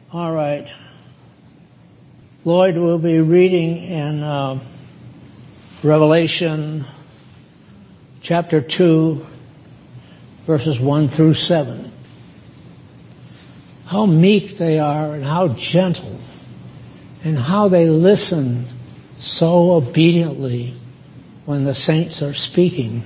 All right. Lloyd will be reading in Revelation chapter 2, verses 1 through 7. How meek they are and how gentle and how they listen so obediently when the saints are speaking.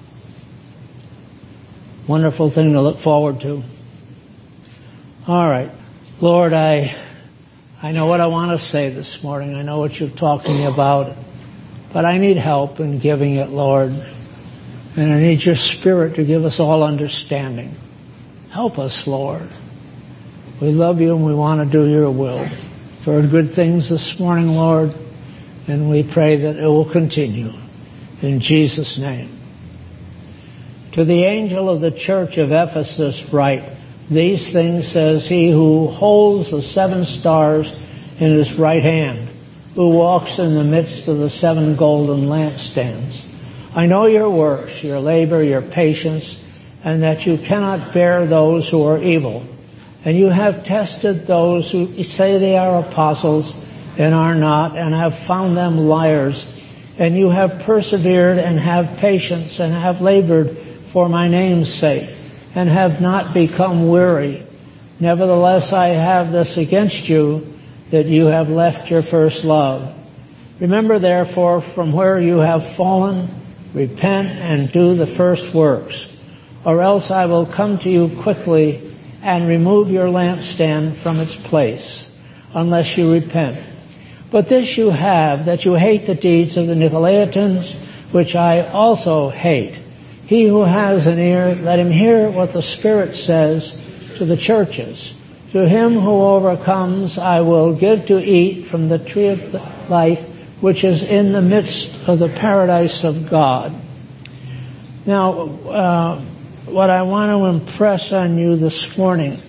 Wonderful thing to look forward to. All right. Lord, I know what I want to say this morning. I know what you've talked to me about. But I need help in giving it, Lord. And I need your Spirit to give us all understanding. Help us, Lord. We love you and we want to do your will. For good things this morning, Lord. And we pray that it will continue. In Jesus' name. To the angel of the church of Ephesus write, these things says he who holds the 7 stars in his right hand, who walks in the midst of the 7 golden lampstands. I know your works, your labor, your patience, and that you cannot bear those who are evil. And you have tested those who say they are apostles and are not, and have found them liars. And you have persevered and have patience and have labored for my name's sake, and have not become weary. Nevertheless, I have this against you, that you have left your first love. Remember, therefore, from where you have fallen, repent and do the first works, or else I will come to you quickly and remove your lampstand from its place, unless you repent. But this you have, that you hate the deeds of the Nicolaitans, which I also hate. He who has an ear, let him hear what the Spirit says to the churches. To him who overcomes, I will give to eat from the tree of life, which is in the midst of the paradise of God. Now, what I want to impress on you this morning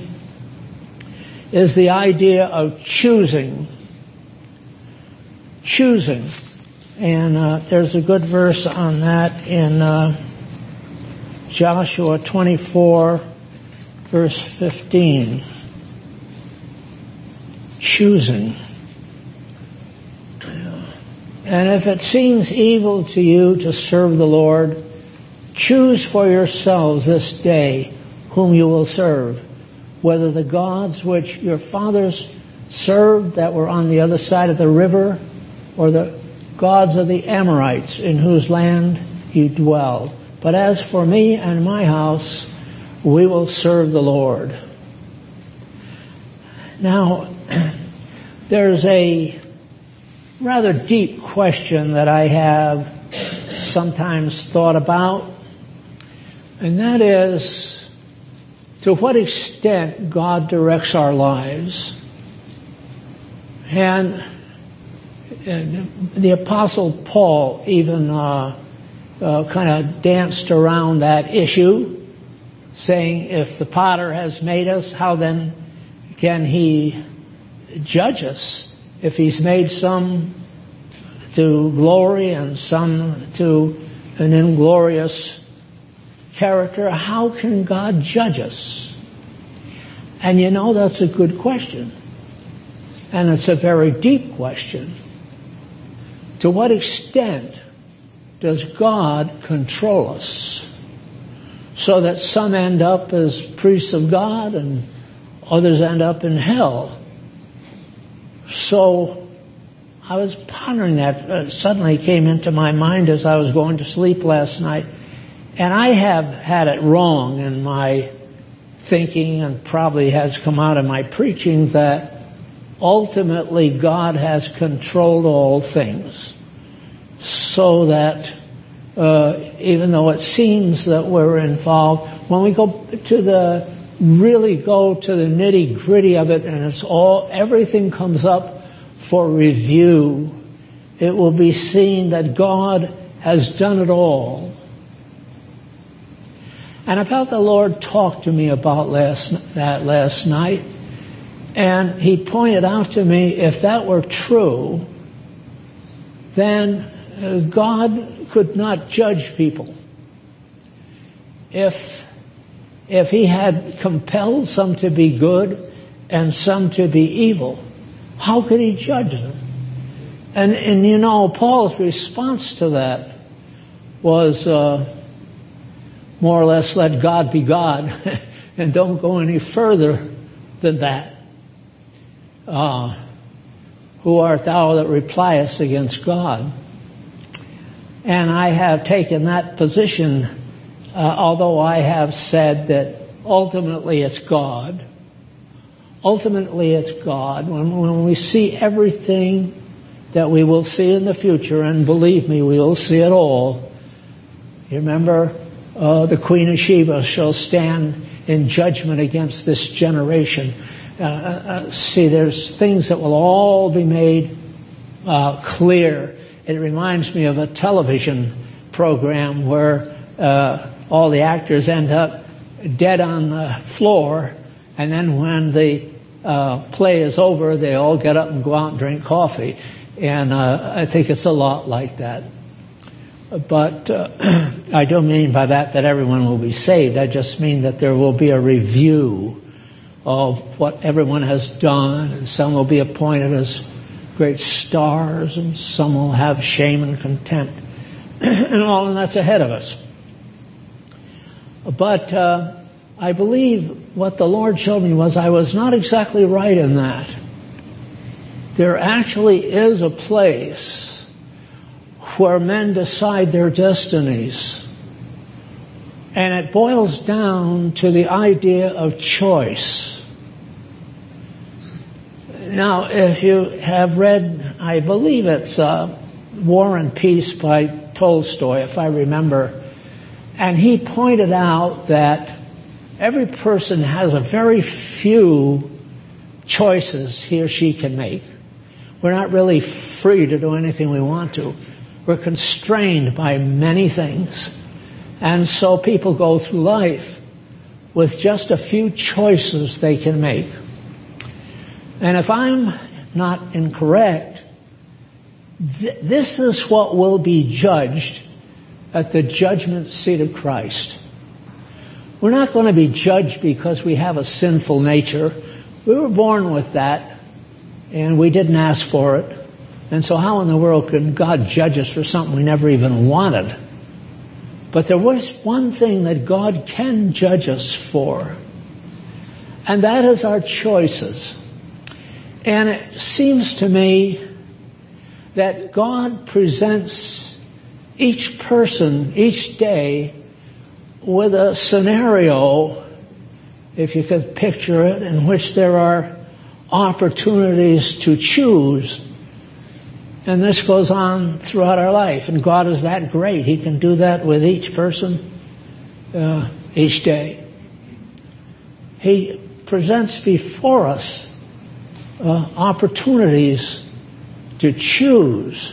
is the idea of choosing. Choosing. And there's a good verse on that in Joshua 24, verse 15. Choosing. And if it seems evil to you to serve the Lord, choose for yourselves this day whom you will serve, whether the gods which your fathers served that were on the other side of the river, or the gods of the Amorites in whose land you dwell. But as for me and my house, we will serve the Lord. Now, there's a rather deep question that I have sometimes thought about, and that is, to what extent God directs our lives. And the Apostle Paul even kind of danced around that issue, saying, if the potter has made us, how then can he judge us? If he's made some to glory and some to an inglorious character, how can God judge us? And you know, that's a good question. And it's a very deep question. To what extent does God control us? So that some end up as priests of God and others end up in hell. So I was pondering that. It suddenly came into my mind as I was going to sleep last night. And I have had it wrong in my thinking, and probably has come out of my preaching, that ultimately God has controlled all things. So that even though it seems that we're involved, when we go to the nitty gritty of it, and everything comes up for review, it will be seen that God has done it all. And I felt the Lord talk to me about that last night, and He pointed out to me, if that were true, then God could not judge people. If He had compelled some to be good and some to be evil. How could he judge them? And you know, Paul's response to that was more or less, let God be God, and don't go any further than that. Who art thou that repliest against God? And I have taken that position, although I have said that ultimately it's God. Ultimately it's God. When we see everything that we will see in the future, and believe me, we will see it all. You remember, the Queen of Sheba shall stand in judgment against this generation. See, there's things that will all be made clear. It reminds me of a television program where all the actors end up dead on the floor, and then when the play is over, they all get up and go out and drink coffee. And I think it's a lot like that. But I don't mean by that everyone will be saved. I just mean that there will be a review of what everyone has done, and some will be appointed as great stars, and some will have shame and contempt, and that's ahead of us. But I believe what the Lord showed me was I was not exactly right in that. There actually is a place where men decide their destinies, and it boils down to the idea of choice. Now, if you have read, I believe it's War and Peace by Tolstoy, if I remember, and he pointed out that every person has a very few choices he or she can make. We're not really free to do anything we want to. We're constrained by many things. And so people go through life with just a few choices they can make. And if I'm not incorrect, this is what will be judged at the judgment seat of Christ. We're not going to be judged because we have a sinful nature. We were born with that, and we didn't ask for it. And so how in the world can God judge us for something we never even wanted? But there was one thing that God can judge us for, and that is our choices. And it seems to me that God presents each person, each day, with a scenario, if you could picture it, in which there are opportunities to choose. And this goes on throughout our life. And God is that great. He can do that with each person, each day. He presents before us opportunities to choose.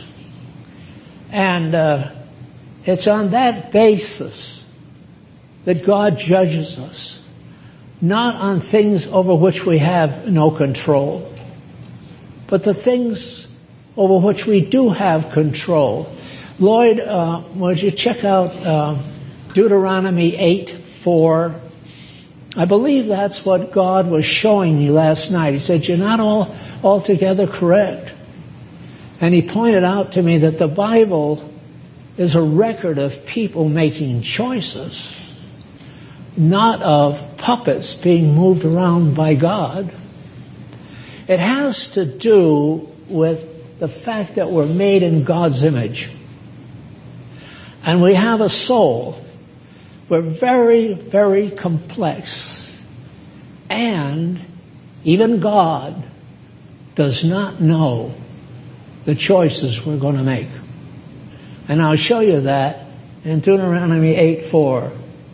And it's on that basis that God judges us, not on things over which we have no control, but the things over which we do have control. Lloyd, would you check out Deuteronomy 8:4? I believe that's what God was showing me last night. He said, you're not altogether correct. And he pointed out to me that the Bible is a record of people making choices, not of puppets being moved around by God. It has to do with the fact that we're made in God's image. And we have a soul. We're very, very complex. And even God does not know the choices we're going to make. And I'll show you that in Deuteronomy 8:4.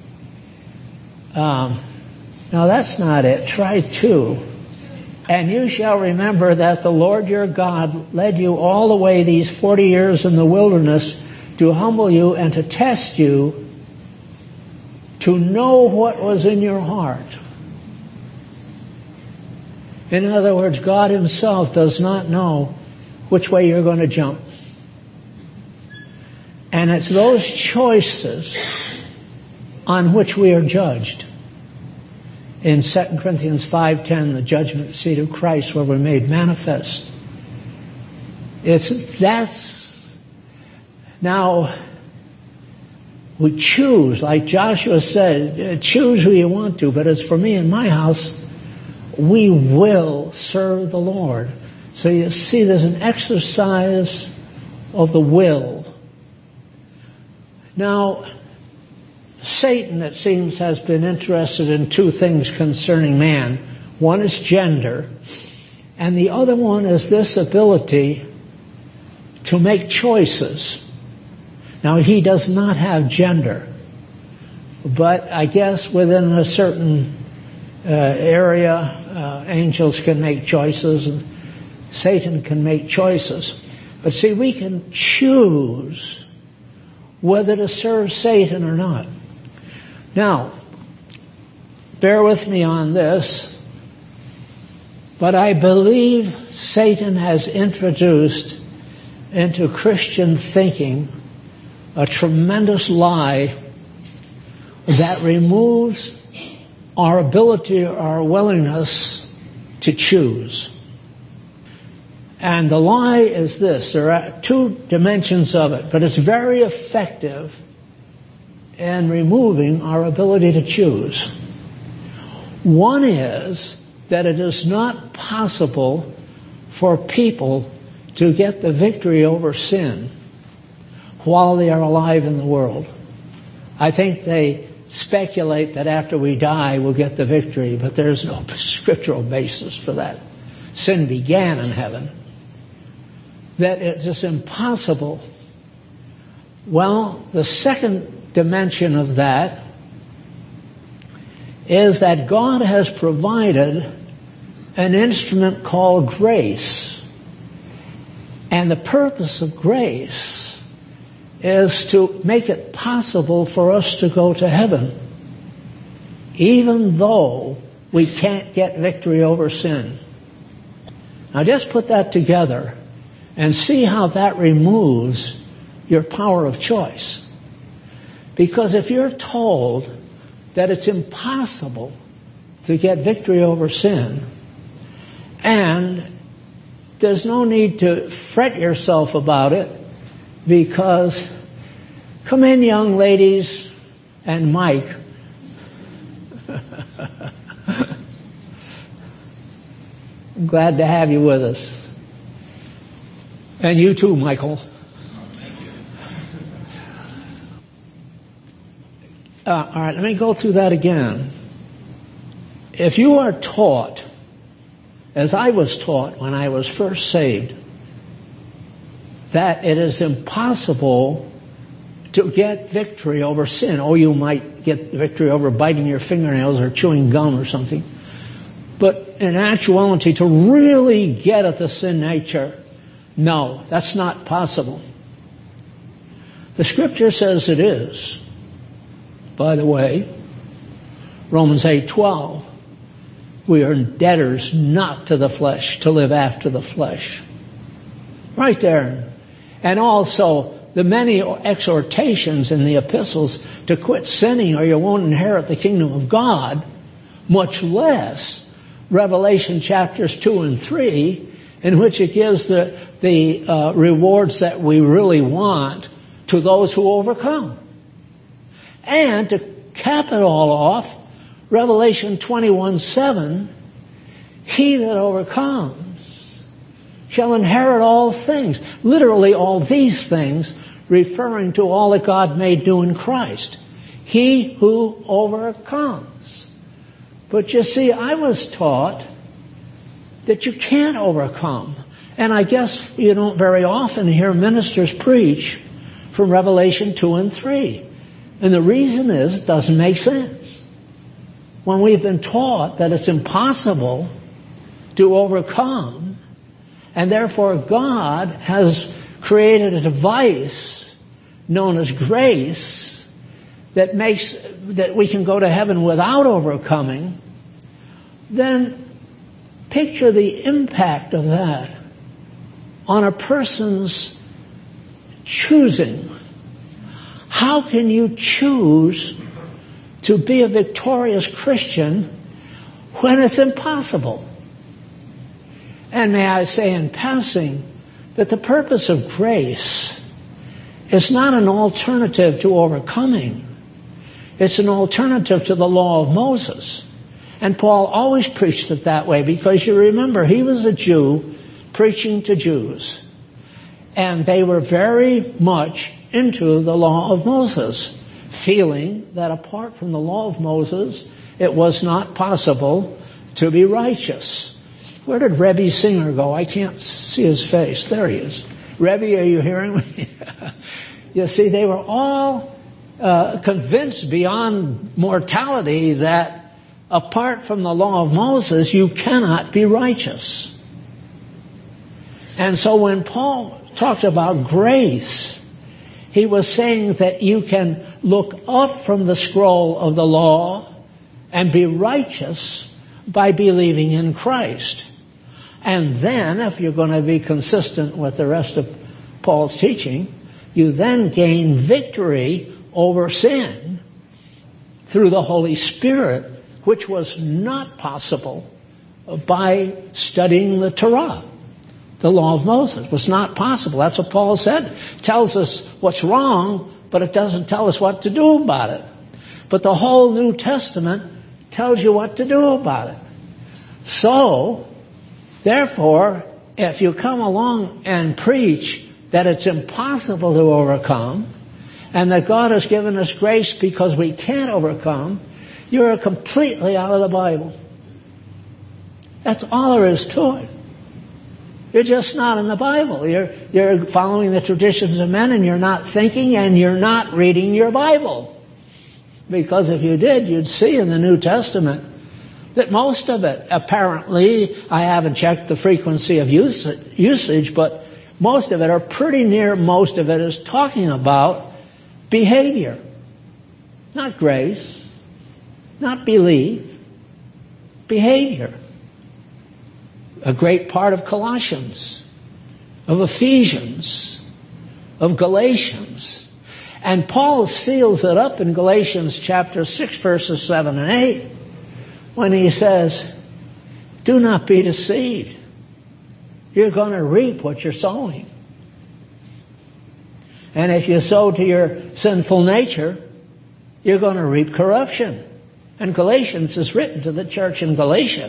Now that's not it. Try 2. And you shall remember that the Lord your God led you all the way these 40 years in the wilderness to humble you and to test you, to know what was in your heart. In other words, God himself does not know which way you're going to jump. And it's those choices on which we are judged. in 2 Corinthians 5:10, the judgment seat of Christ where we're made manifest. Now, we choose, like Joshua said, choose who you want to, but as for me and my house, we will serve the Lord. So you see, there's an exercise of the will. Now, Satan, it seems, has been interested in two things concerning man. One is gender, and the other one is this ability to make choices. Now, he does not have gender, but I guess within a certain area, angels can make choices, and Satan can make choices. But see, we can choose whether to serve Satan or not. Now, bear with me on this, but I believe Satan has introduced into Christian thinking a tremendous lie that removes our ability, our willingness to choose. And the lie is this. There are two dimensions of it, but it's very effective in removing our ability to choose. One is that it is not possible for people to get the victory over sin while they are alive in the world. I think they speculate that after we die we'll get the victory, but there's no scriptural basis for that. Sin began in heaven. That it's just impossible. Well, the second dimension of that is that God has provided an instrument called grace. And the purpose of grace is to make it possible for us to go to heaven, even though we can't get victory over sin. Now just put that together and see how that removes your power of choice. Because if you're told that it's impossible to get victory over sin, and there's no need to fret yourself about it, because, come in, young ladies, and Mike. I'm glad to have you with us. And you too, Michael. All right, let me go through that again. If you are taught, as I was taught when I was first saved, that it is impossible to get victory over sin. Oh, you might get victory over biting your fingernails or chewing gum or something. But in actuality, to really get at the sin nature, no, that's not possible. The Scripture says it is. By the way, Romans 8:12, we are debtors not to the flesh, to live after the flesh. Right there. And also the many exhortations in the epistles to quit sinning or you won't inherit the kingdom of God, much less Revelation chapters 2 and 3, in which it gives the rewards that we really want to those who overcome. And to cap it all off, Revelation 21:7, he that overcomes shall inherit all things. Literally all these things, referring to all that God made new in Christ. He who overcomes. But you see, I was taught that you can't overcome. And I guess you don't very often hear ministers preach from Revelation 2 and 3. And the reason is it doesn't make sense. When we've been taught that it's impossible to overcome, and therefore God has created a device known as grace that makes that we can go to heaven without overcoming, then picture the impact of that on a person's choosing. How can you choose to be a victorious Christian when it's impossible. And may I say in passing that the purpose of grace is not an alternative to overcoming. It's an alternative to the law of Moses. And Paul always preached it that way because you remember he was a Jew preaching to Jews. And they were very much into the law of Moses, feeling that apart from the law of Moses, it was not possible to be righteous. Where did Rebbe Singer go? I can't see his face. There he is. Rebbe, are you hearing me? You see, they were all convinced beyond mortality that apart from the law of Moses, you cannot be righteous. And so when Paul talked about grace, he was saying that you can look up from the scroll of the law and be righteous by believing in Christ. And then, if you're going to be consistent with the rest of Paul's teaching, you then gain victory over sin through the Holy Spirit, which was not possible by studying the Torah. The law of Moses was not possible. That's what Paul said. It tells us what's wrong, but it doesn't tell us what to do about it. But the whole New Testament tells you what to do about it. So, therefore, if you come along and preach that it's impossible to overcome, and that God has given us grace because we can't overcome, you're completely out of the Bible. That's all there is to it. You're just not in the Bible. You're following the traditions of men, and you're not thinking, and you're not reading your Bible. Because if you did, you'd see in the New Testament that most of it, apparently, I haven't checked the frequency of usage, but most of it, or pretty near most of it, is talking about behavior. Not grace, not belief, behavior. A great part of Colossians, of Ephesians, of Galatians. And Paul seals it up in Galatians chapter 6, verses 7 and 8, when he says, do not be deceived. You're going to reap what you're sowing. And if you sow to your sinful nature, you're going to reap corruption. And Galatians is written to the church in Galatia.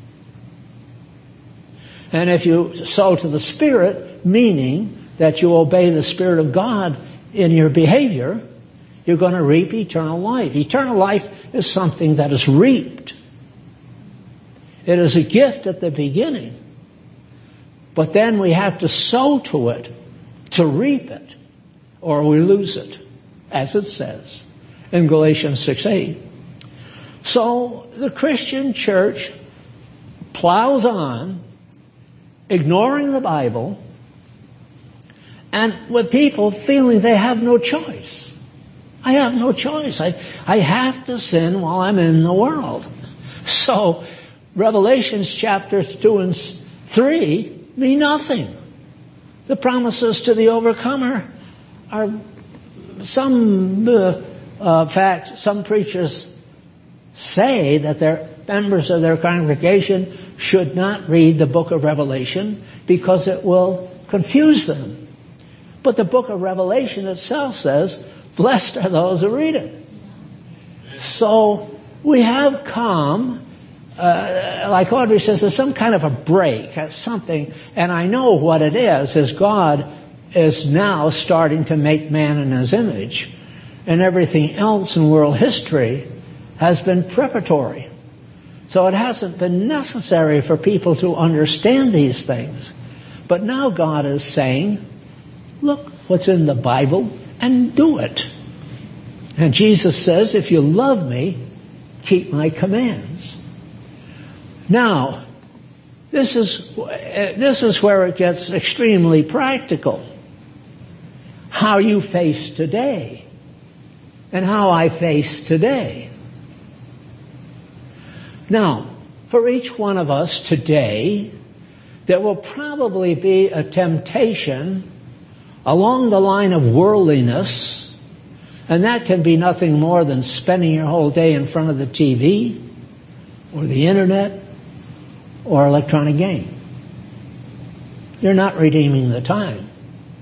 And if you sow to the Spirit, meaning that you obey the Spirit of God in your behavior, you're going to reap eternal life. Eternal life is something that is reaped. It is a gift at the beginning. But then we have to sow to it to reap it, or we lose it, as it says in Galatians 6:8. So the Christian church plows on, ignoring the Bible, and with people feeling they have no choice. I have no choice. I have to sin while I'm in the world. So Revelations chapters 2 and 3 mean nothing. The promises to the overcomer are some preachers say that their members of their congregation should not read the book of Revelation because it will confuse them. But the book of Revelation itself says, blessed are those who read it. So we have come, like Audrey says, there's some kind of a break, something, and I know what it is God is now starting to make man in his image, and everything else in world history has been preparatory. So it hasn't been necessary for people to understand these things. But now God is saying, look what's in the Bible and do it. And Jesus says, if you love me, keep my commands. Now, this is where it gets extremely practical. How you face today and how I face today. Now, for each one of us today, there will probably be a temptation along the line of worldliness, and that can be nothing more than spending your whole day in front of the TV, or the internet or electronic game. You're not redeeming the time.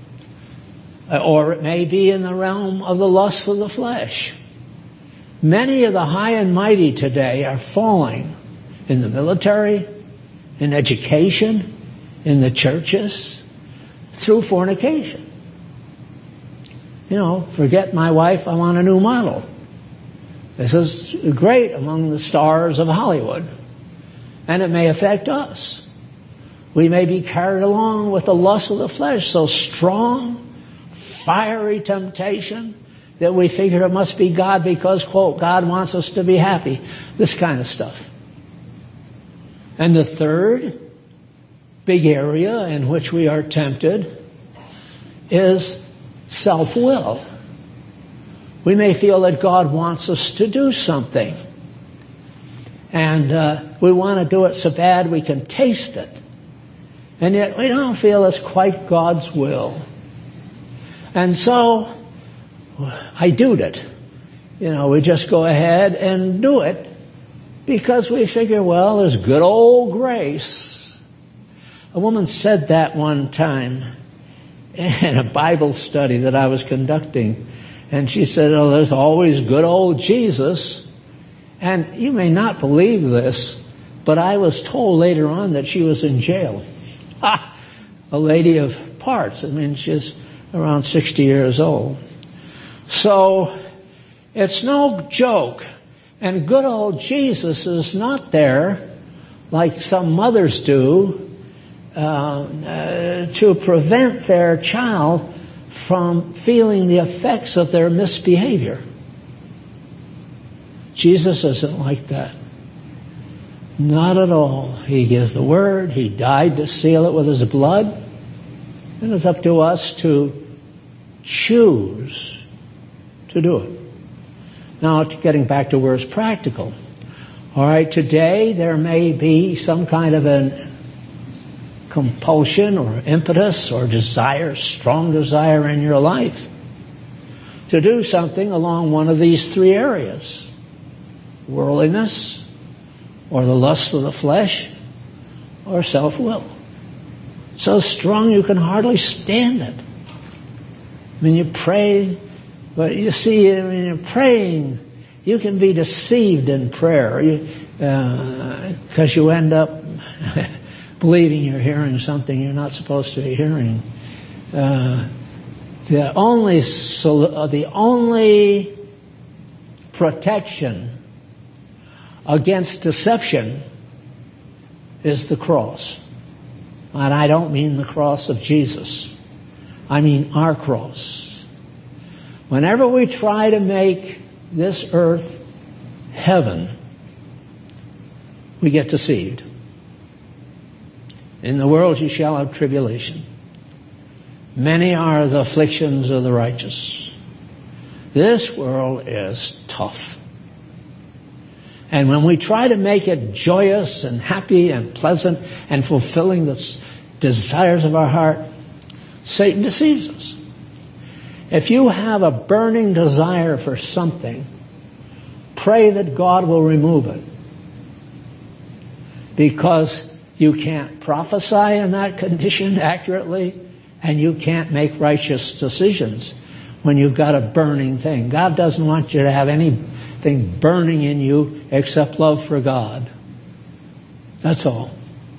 Or it may be in the realm of the lust of the flesh. Many of the high and mighty today are falling in the military, in education, in the churches, through fornication. Forget my wife, I want a new model. This is great among the stars of Hollywood. And it may affect us. We may be carried along with the lust of the flesh, so strong, fiery temptation that we figure it must be God because, quote, God wants us to be happy. This kind of stuff. And the third big area in which we are tempted is self-will. We may feel that God wants us to do something. And we want to do it so bad we can taste it. And yet we don't feel it's quite God's will. And so I doed it. We just go ahead and do it because we figure, well, there's good old grace. A woman said that one time in a Bible study that I was conducting. And she said, oh, there's always good old Jesus. And you may not believe this, but I was told later on that she was in jail. A lady of parts. She's around 60 years old. So it's no joke. And good old Jesus is not there like some mothers do to prevent their child from feeling the effects of their misbehavior. Jesus isn't like that. Not at all. He gives the word. He died to seal it with his blood. And it's up to us to choose to do it. Now, getting back to where it's practical. All right, today there may be some kind of a compulsion or impetus or desire, strong desire in your life to do something along one of these three areas. Worldliness, or the lust of the flesh, or self-will. So strong you can hardly stand it. You pray, but you see, when you're praying, you can be deceived in prayer because you end up believing you're hearing something you're not supposed to be hearing. The only protection against deception is the cross. And I don't mean the cross of Jesus. I mean our cross. Whenever we try to make this earth heaven, we get deceived. In the world you shall have tribulation. Many are the afflictions of the righteous. This world is tough. And when we try to make it joyous and happy and pleasant and fulfilling the desires of our heart, Satan deceives us. If you have a burning desire for something, pray that God will remove it. Because you can't prophesy in that condition accurately, and you can't make righteous decisions when you've got a burning thing. God doesn't want you to have anything burning in you except love for God. That's all.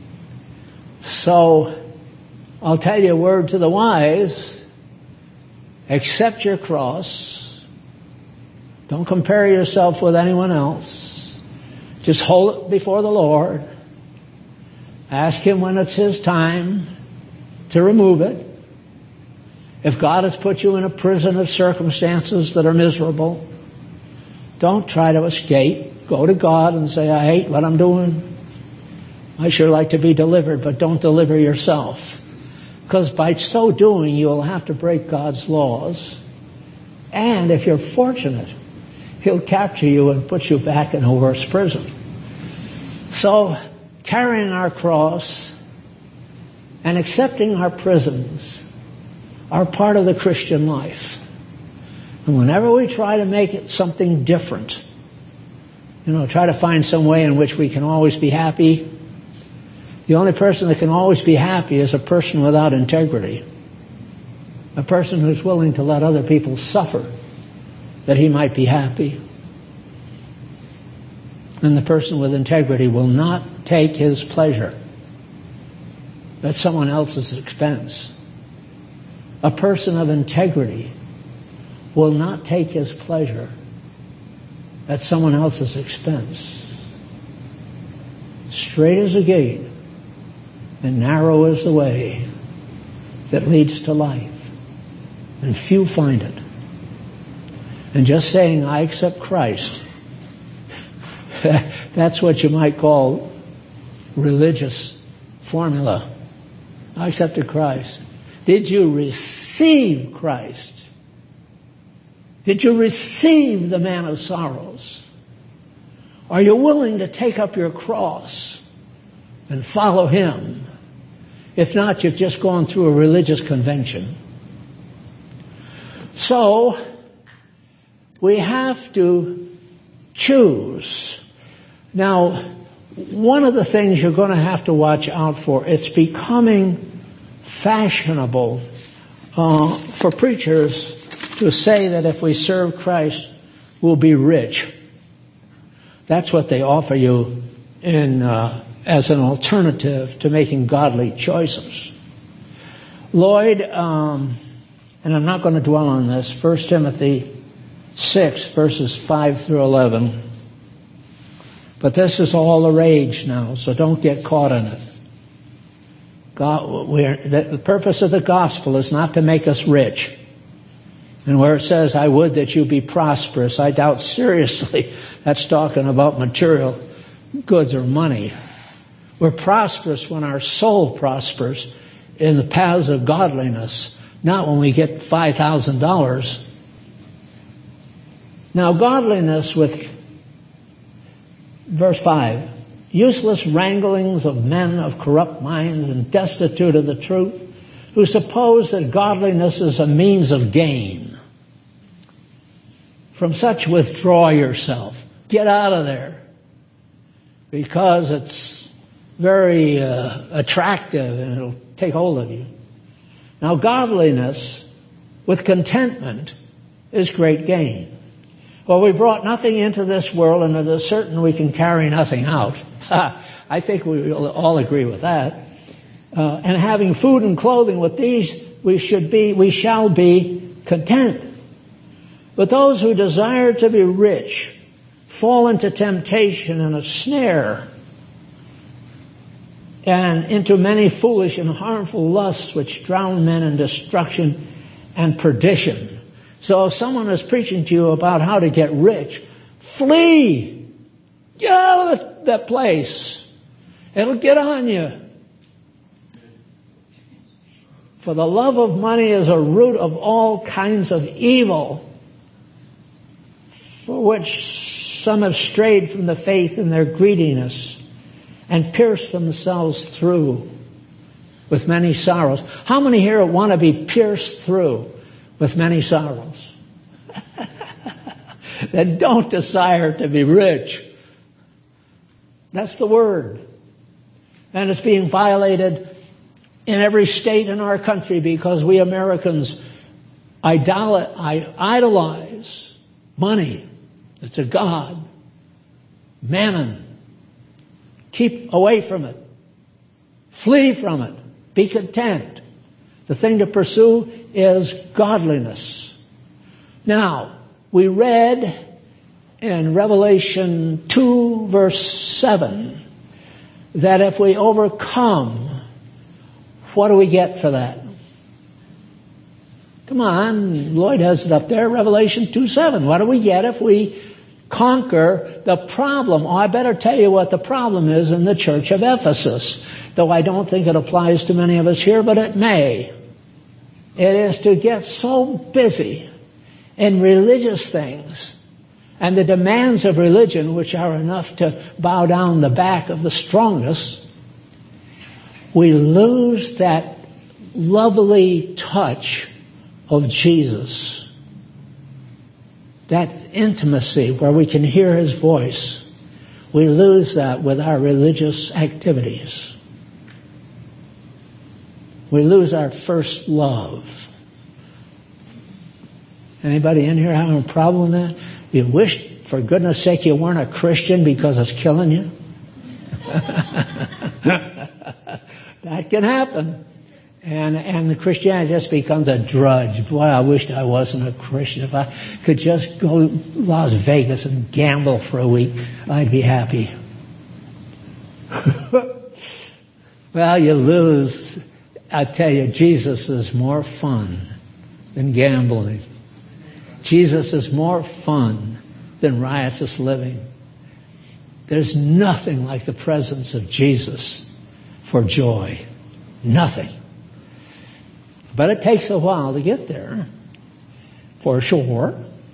So, I'll tell you a word to the wise. Accept your cross. Don't compare yourself with anyone else. Just hold it before the Lord. Ask Him when it's His time to remove it. If God has put you in a prison of circumstances that are miserable, don't try to escape. Go to God and say, I hate what I'm doing. I sure like to be delivered, but don't deliver yourself. Because by so doing, you'll have to break God's laws. And if you're fortunate, He'll capture you and put you back in a worse prison. So, carrying our cross and accepting our prisons are part of the Christian life. And whenever we try to make it something different, try to find some way in which we can always be happy. The only person that can always be happy is a person without integrity. A person who's willing to let other people suffer that he might be happy. And the person with integrity will not take his pleasure at someone else's expense. A person of integrity will not take his pleasure at someone else's expense. Straight is the gate, and narrow is the way that leads to life, and few find it. And just saying, I accept Christ, that's what you might call religious formula. I accepted Christ. Did you receive Christ? Did you receive the man of sorrows? Are you willing to take up your cross and follow him? If not, you've just gone through a religious convention. So, we have to choose. Now, one of the things you're going to have to watch out for, it's becoming fashionable for preachers to say that if we serve Christ, we'll be rich. That's what they offer you as an alternative to making godly choices. Lloyd, and I'm not going to dwell on this, 1 Timothy 6, verses 5 through 11. But this is all the rage now, so don't get caught in it. The purpose of the gospel is not to make us rich. And where it says, I would that you be prosperous, I doubt seriously that's talking about material goods or money. We're prosperous when our soul prospers in the paths of godliness, not when we get $5,000. Now, godliness with, verse 5, useless wranglings of men of corrupt minds and destitute of the truth, who suppose that godliness is a means of gain. From such withdraw yourself. Get out of there. Because it's very attractive and it'll take hold of you. Now, godliness with contentment is great gain. Well, we brought nothing into this world, and it is certain we can carry nothing out. I think we will all agree with that. And having food and clothing, with these we shall be content. But those who desire to be rich fall into temptation and a snare, and into many foolish and harmful lusts which drown men in destruction and perdition. So if someone is preaching to you about how to get rich, flee! Get out of that place. It'll get on you. For the love of money is a root of all kinds of evil, for which some have strayed from the faith in their greediness and pierced themselves through with many sorrows. How many here want to be pierced through with many sorrows? That don't desire to be rich. That's the word. And it's being violated in every state in our country because we Americans idolize money. It's a god. Mammon. Keep away from it. Flee from it. Be content. The thing to pursue is godliness. Now, we read in Revelation 2, verse 7, that if we overcome, what do we get for that? Come on, Lloyd has it up there, Revelation 2:7. What do we get if we conquer the problem? Oh, I better tell you what the problem is in the church of Ephesus, though I don't think it applies to many of us here, but it may. It is to get so busy in religious things and the demands of religion, which are enough to bow down the back of the strongest, we lose that lovely touch of Jesus. That intimacy where we can hear his voice We lose that with our religious activities. We lose our first love. Anybody in here having a problem with that? You wish, for goodness sake, you weren't a Christian because it's killing you? That can happen. And the Christianity just becomes a drudge. Boy, I wished I wasn't a Christian. If I could just go to Las Vegas and gamble for a week, I'd be happy. Well, you lose. I tell you, Jesus is more fun than gambling. Jesus is more fun than riotous living. There's nothing like the presence of Jesus for joy. Nothing. But it takes a while to get there, for sure.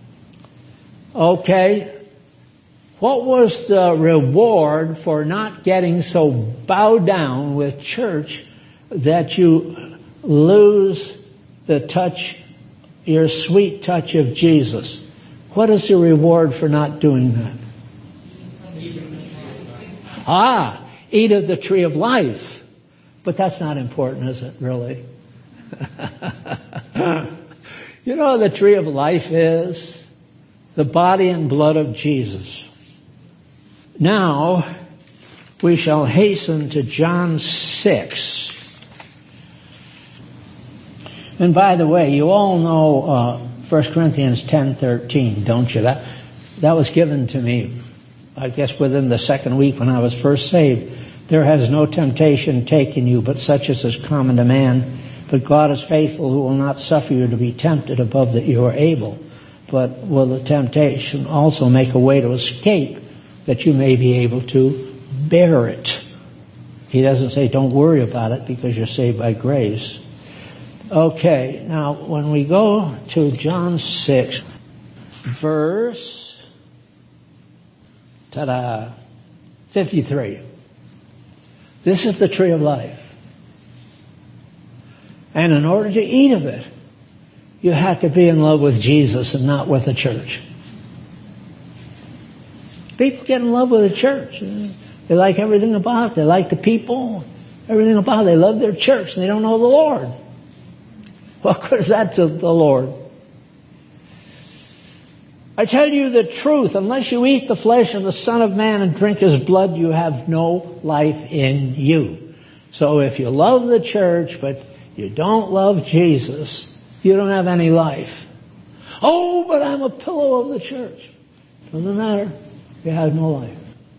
Okay. What was the reward for not getting so bowed down with church that you lose the touch, your sweet touch of Jesus? What is the reward for not doing that? Eat of the tree of life. But that's not important, is it, really? You know what the tree of life is? The body and blood of Jesus. Now, we shall hasten to John 6. And by the way, you all know 1 Corinthians 10:13, don't you? That was given to me, I guess, within the second week when I was first saved. There has no temptation taken you, but such as is common to man. But God is faithful, who will not suffer you to be tempted above that you are able, but will the temptation also make a way to escape, that you may be able to bear it. He doesn't say don't worry about it because you're saved by grace. Okay, now when we go to John 6, verse 53. This is the tree of life. And in order to eat of it, you have to be in love with Jesus and not with the church. People get in love with the church. They like everything about it. They like the people, everything about it. They love their church and they don't know the Lord. What good is that to the Lord? I tell you the truth, unless you eat the flesh of the Son of Man and drink His blood, you have no life in you. So if you love the church, but you don't love Jesus, you don't have any life. Oh, but I'm a pillow of the church. Doesn't matter. You have no life.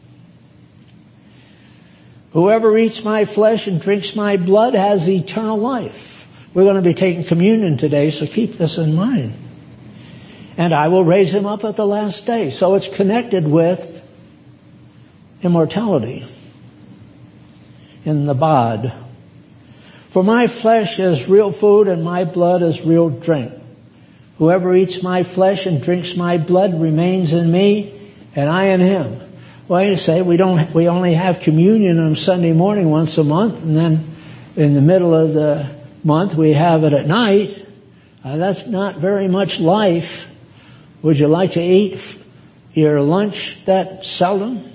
Whoever eats my flesh and drinks my blood has eternal life. We're going to be taking communion today, so keep this in mind. And I will raise him up at the last day. So it's connected with immortality in the bod. For my flesh is real food and my blood is real drink. Whoever eats my flesh and drinks my blood remains in me and I in him. Well, you say we only have communion on Sunday morning once a month, and then in the middle of the month we have it at night. That's not very much life. Would you like to eat your lunch that seldom?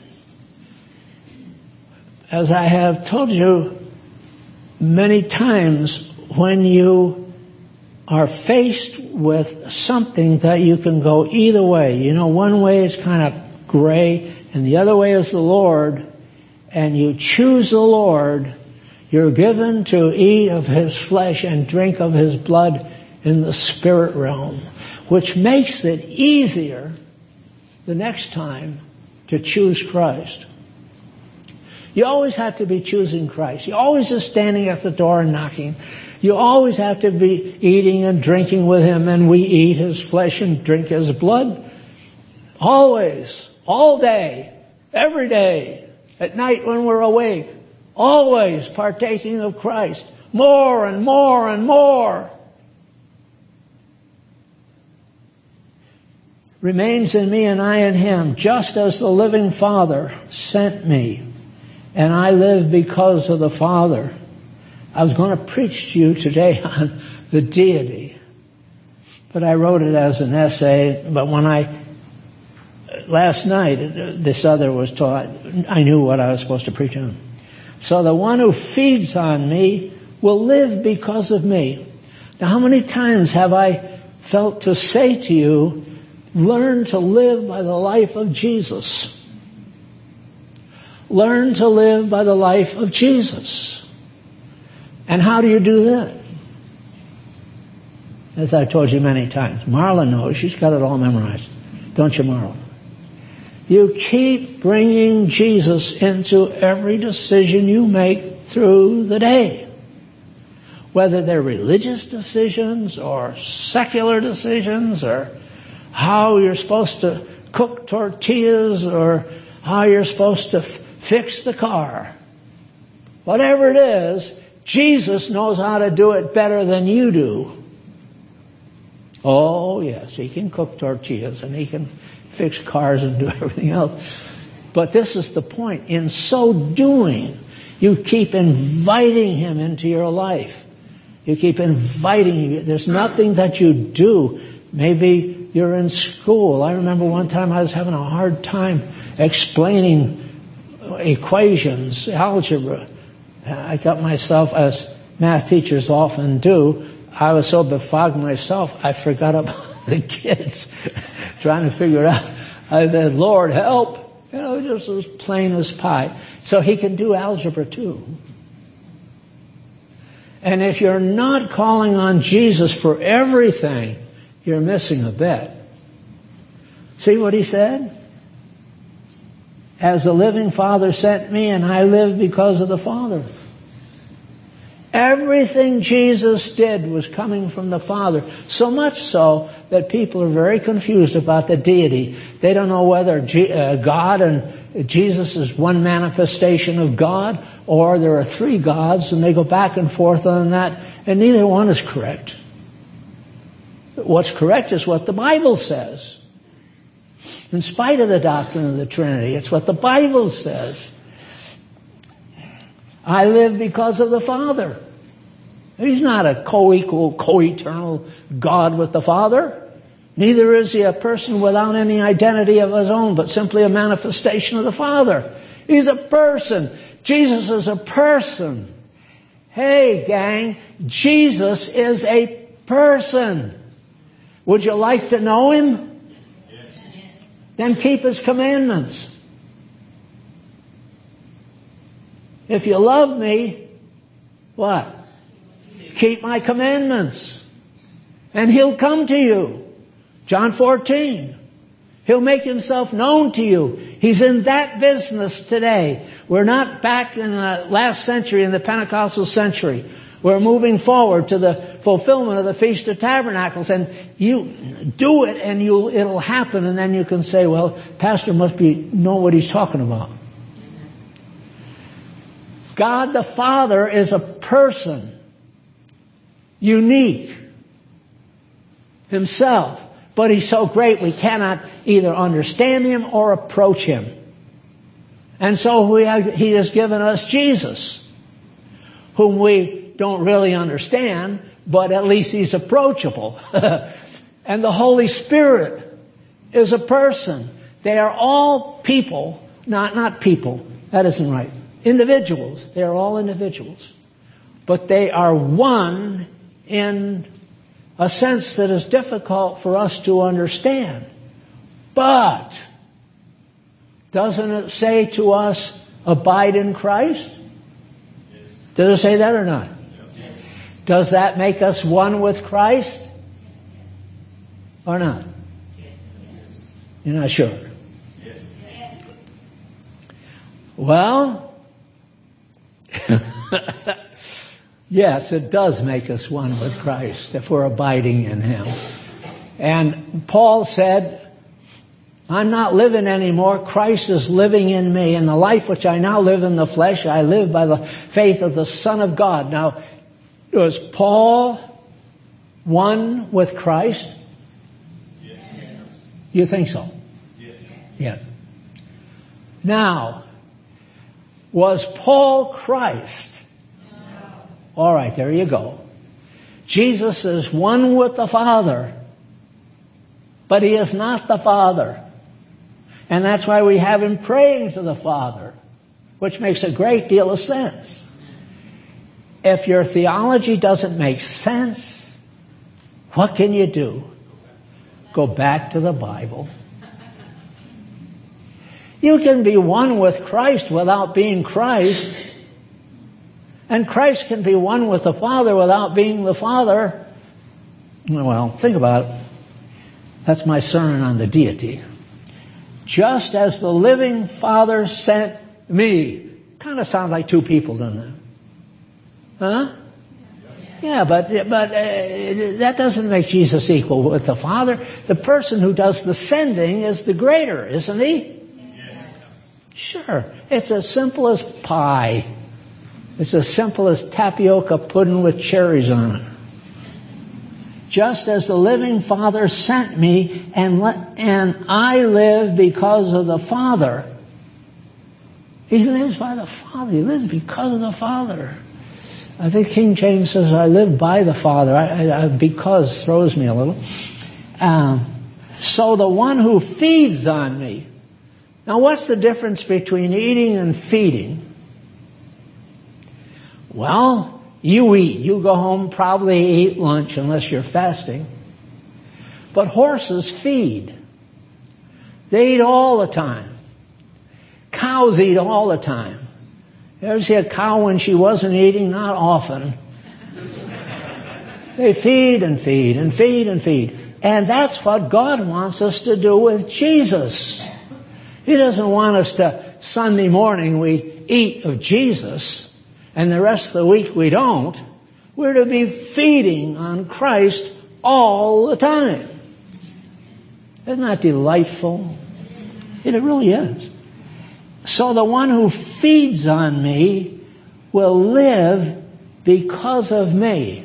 As I have told you many times, when you are faced with something that you can go either way, you know, one way is kind of gray and the other way is the Lord, and you choose the Lord, you're given to eat of His flesh and drink of His blood in the spirit realm, which makes it easier the next time to choose Christ. You always have to be choosing Christ. You always are standing at the door and knocking. You always have to be eating and drinking with Him, and we eat His flesh and drink His blood. Always, all day, every day, at night when we're awake, always partaking of Christ. More and more and more. Remains in me and I in Him, just as the living Father sent me, and I live because of the Father. I was going to preach to you today on the deity, but I wrote it as an essay. But when I last night, this other was taught. I knew what I was supposed to preach on. So the one who feeds on me will live because of me. Now, how many times have I felt to say to you, learn to live by the life of Jesus. Learn to live by the life of Jesus. And how do you do that? As I've told you many times, Marla knows. She's got it all memorized. Don't you, Marla? You keep bringing Jesus into every decision you make through the day. Whether they're religious decisions or secular decisions or how you're supposed to cook tortillas or how you're supposed to fix the car. Whatever it is, Jesus knows how to do it better than you do. Oh, yes, he can cook tortillas and he can fix cars and do everything else. But this is the point. In so doing, you keep inviting him into your life. You keep inviting him. There's nothing that you do. Maybe you're in school. I remember one time I was having a hard time explaining equations, algebra. I got myself, as math teachers often do, I was so befogged myself, I forgot about the kids trying to figure it out. I said, Lord, help. You know, just as plain as pie. So he can do algebra too. And if you're not calling on Jesus for everything, you're missing a bit. See what he said? As the living Father sent me, and I live because of the Father. Everything Jesus did was coming from the Father. So much so that people are very confused about the deity. They don't know whether God and Jesus is one manifestation of God, or there are three gods, and they go back and forth on that, and neither one is correct. What's correct is what the Bible says. In spite of the doctrine of the Trinity, it's what the Bible says. I live because of the Father. He's not a co-equal, co-eternal God with the Father. Neither is he a person without any identity of his own, but simply a manifestation of the Father. He's a person. Jesus is a person. Hey, gang, Jesus is a person. Would you like to know him? Yes. Then keep his commandments. If you love me, what? Keep my commandments. And he'll come to you. John 14. He'll make himself known to you. He's in that business today. We're not back in the last century, in the Pentecostal century. We're moving forward to the fulfillment of the Feast of Tabernacles. And you do it and it'll happen. And then you can say, well, Pastor must know what he's talking about. God the Father is a person. Unique. Himself. But he's so great we cannot either understand him or approach him. And so he has given us Jesus, whom we don't really understand, but at least he's approachable. And the Holy Spirit is a person. They are all people, not people, that isn't right. Individuals. They are all individuals. But they are one in a sense that is difficult for us to understand. But doesn't it say to us, abide in Christ? Yes. Does it say that or not? Yes. Does that make us one with Christ? Or not? Yes. You're not sure? Yes. Well, yes, it does make us one with Christ if we're abiding in him. And Paul said, I'm not living anymore. Christ is living in me. And the life which I now live in the flesh, I live by the faith of the Son of God. Now, was Paul one with Christ? Yes. You think so? Yes. Yeah. Now, was Paul Christ? No. All right, there you go. Jesus is one with the Father, but he is not the Father. And that's why we have him praying to the Father, which makes a great deal of sense. If your theology doesn't make sense, what can you do? Go back to the Bible. You can be one with Christ without being Christ. And Christ can be one with the Father without being the Father. Well, think about it. That's my sermon on the deity. Just as the living Father sent me. Kind of sounds like two people, doesn't it? Huh? Yeah, but that doesn't make Jesus equal with the Father. The person who does the sending is the greater, isn't he? Yes. Sure. It's as simple as pie. It's as simple as tapioca pudding with cherries on it. Just as the living Father sent me, and I live because of the Father. He lives by the Father. He lives because of the Father. I think King James says, I live by the Father. Because throws me a little. So the one who feeds on me. Now what's the difference between eating and feeding? Well, you eat. You go home, probably eat lunch unless you're fasting. But horses feed. They eat all the time. Cows eat all the time. You ever see a cow when she wasn't eating? Not often. They feed and feed and feed and feed. And that's what God wants us to do with Jesus. He doesn't want us to, Sunday morning we eat of Jesus and the rest of the week we don't. We're to be feeding on Christ all the time. Isn't that delightful? It really is. So the one who feeds on me will live because of me.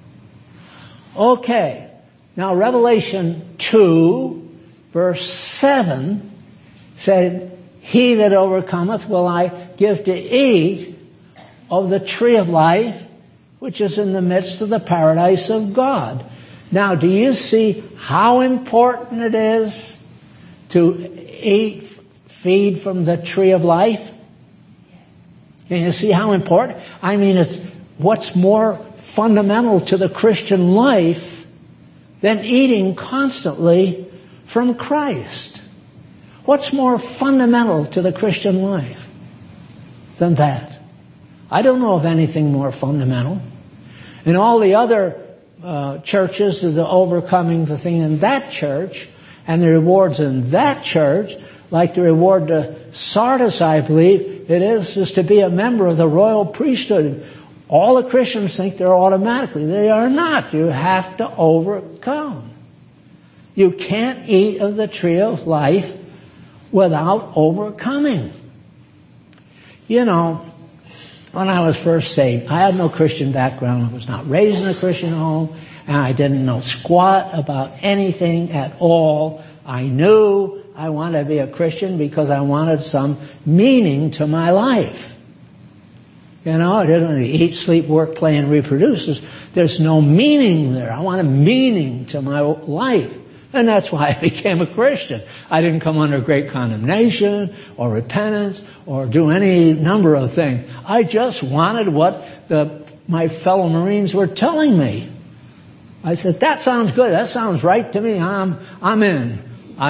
Okay. Now Revelation 2, verse 7 said, he that overcometh will I give to eat of the tree of life, which is in the midst of the paradise of God. Now, do you see how important it is to feed from the tree of life? Can you see how important? I mean, it's what's more fundamental to the Christian life than eating constantly from Christ? What's more fundamental to the Christian life than that? I don't know of anything more fundamental. In all the other churches, the overcoming the thing in that church and the rewards in that church, like the reward to Sardis, I believe, it is to be a member of the royal priesthood. All the Christians think they're automatically. They are not. You have to overcome. You can't eat of the tree of life without overcoming. You know, when I was first saved, I had no Christian background. I was not raised in a Christian home, and I didn't know squat about anything at all. I knew I wanted to be a Christian because I wanted some meaning to my life. You know, I didn't want to eat, sleep, work, play, and reproduce. There's no meaning there. I wanted meaning to my life. And that's why I became a Christian. I didn't come under great condemnation or repentance or do any number of things. I just wanted what my fellow Marines were telling me. I said, that sounds good. That sounds right to me. I'm in.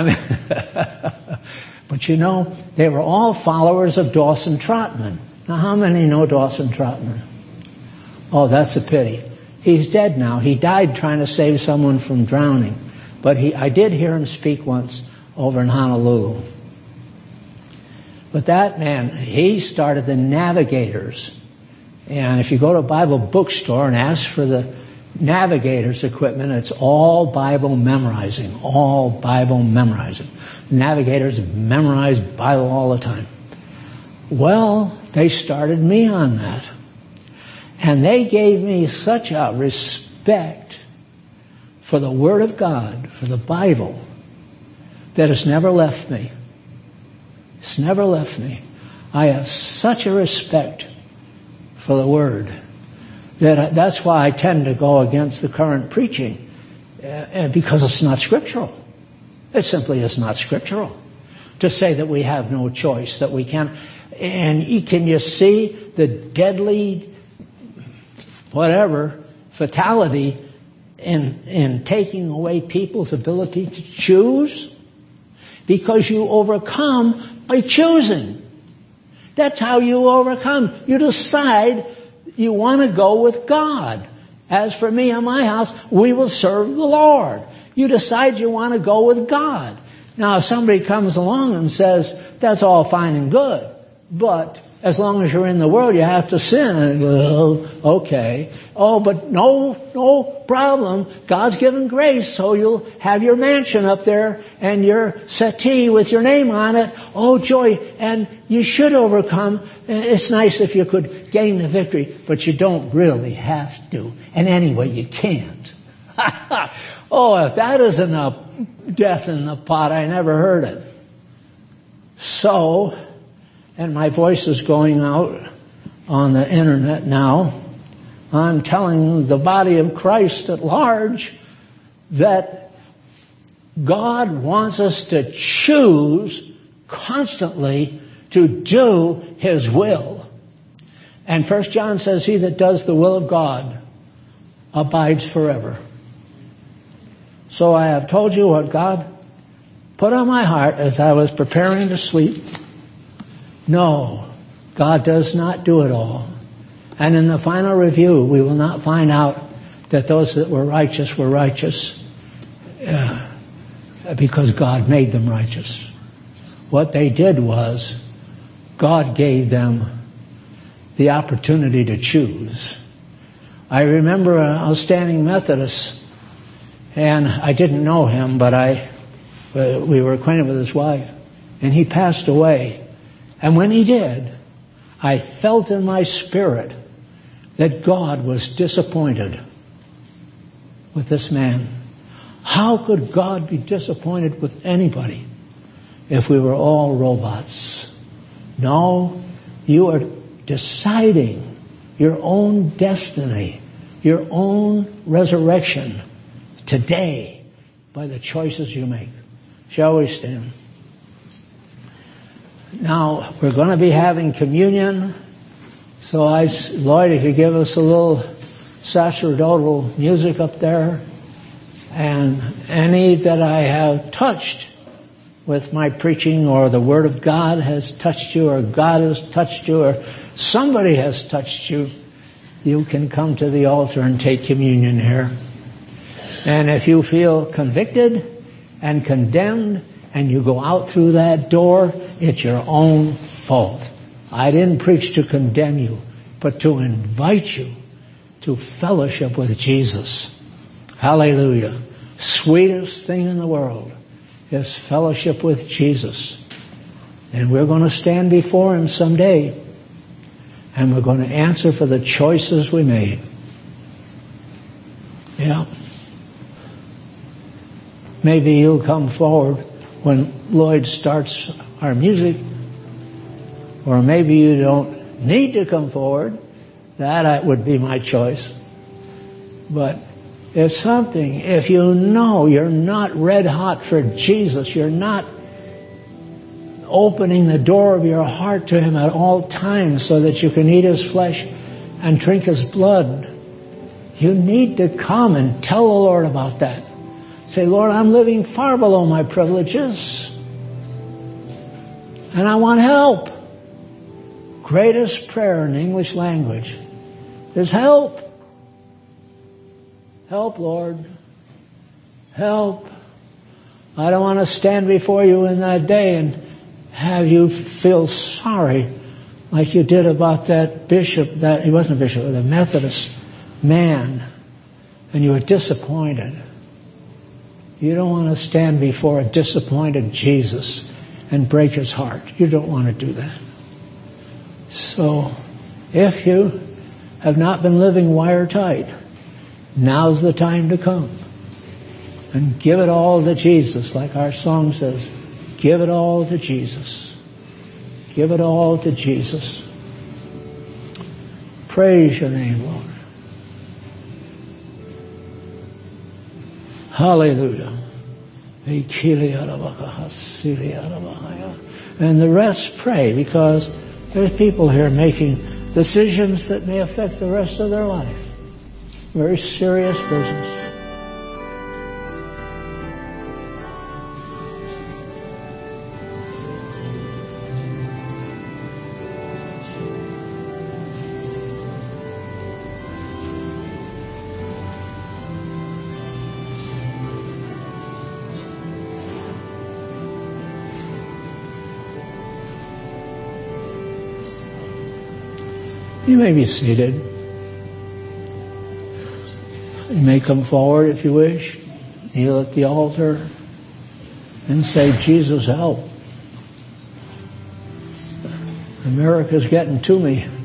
But you know, they were all followers of Dawson Trotman. Now, how many know Dawson Trotman? Oh, that's a pity. He's dead now. He died trying to save someone from drowning. But I did hear him speak once over in Honolulu. But that man, he started the Navigators. And if you go to a Bible bookstore and ask for the Navigators equipment, it's all Bible memorizing. All Bible memorizing. Navigators memorize Bible all the time. Well, they started me on that. And they gave me such a respect for the Word of God, for the Bible, that it's never left me. It's never left me. I have such a respect for the Word that's why I tend to go against the current preaching, because it's not scriptural. It simply is not scriptural. to say that we have no choice, that we can't. And can you see the deadly, fatality in taking away people's ability to choose? Because you overcome by choosing. That's how you overcome. You decide you want to go with God. As for me and my house, we will serve the Lord. You decide you want to go with God. Now, if somebody comes along and says, that's all fine and good, but as long as you're in the world, you have to sin. And okay. Oh, but no problem. God's given grace, so you'll have your mansion up there and your settee with your name on it. Oh, joy. And you should overcome. It's nice if you could gain the victory, but you don't really have to. And anyway, you can't. Oh, if that isn't a death in the pot, I never heard it. So, and my voice is going out on the internet now, I'm telling the body of Christ at large that God wants us to choose constantly to do His will. And 1 John says, he that does the will of God abides forever. So I have told you what God put on my heart as I was preparing to sleep. No, God does not do it all. And in the final review, we will not find out that those that were righteous because God made them righteous. What they did was God gave them the opportunity to choose. I remember an outstanding Methodist, and I didn't know him, but we were acquainted with his wife, and he passed away. And when he did, I felt in my spirit that God was disappointed with this man. How could God be disappointed with anybody if we were all robots? No, you are deciding your own destiny, your own resurrection today by the choices you make. Shall we stand? Now, we're going to be having communion. So Lloyd, if you give us a little sacerdotal music up there. And any that I have touched with my preaching, or the Word of God has touched you, or God has touched you, or somebody has touched you, you can come to the altar and take communion here. And if you feel convicted and condemned and you go out through that door, it's your own fault. I didn't preach to condemn you, but to invite you to fellowship with Jesus. Hallelujah. Sweetest thing in the world is fellowship with Jesus. And we're going to stand before Him someday, and we're going to answer for the choices we made. Yeah. Maybe you'll come forward when Lloyd starts our music, or maybe you don't need to come forward. That would be my choice. But if you know you're not red hot for Jesus, you're not opening the door of your heart to Him at all times so that you can eat His flesh and drink His blood, you need to come and tell the Lord about that. Say, Lord, I'm living far below my privileges, and I want help. Greatest prayer in the English language is help. Help, Lord. Help. I don't want to stand before you in that day and have you feel sorry like you did about that bishop, he wasn't a bishop, the Methodist man, and you were disappointed. You don't want to stand before a disappointed Jesus and break His heart. You don't want to do that. So, if you have not been living wire-tight, now's the time to come and give it all to Jesus, like our song says. Give it all to Jesus. Give it all to Jesus. Praise your name, Lord. Hallelujah. And the rest pray, because there's people here making decisions that may affect the rest of their life. Very serious business. You may be seated. You may come forward if you wish. Kneel at the altar and say, Jesus, help. America's getting to me.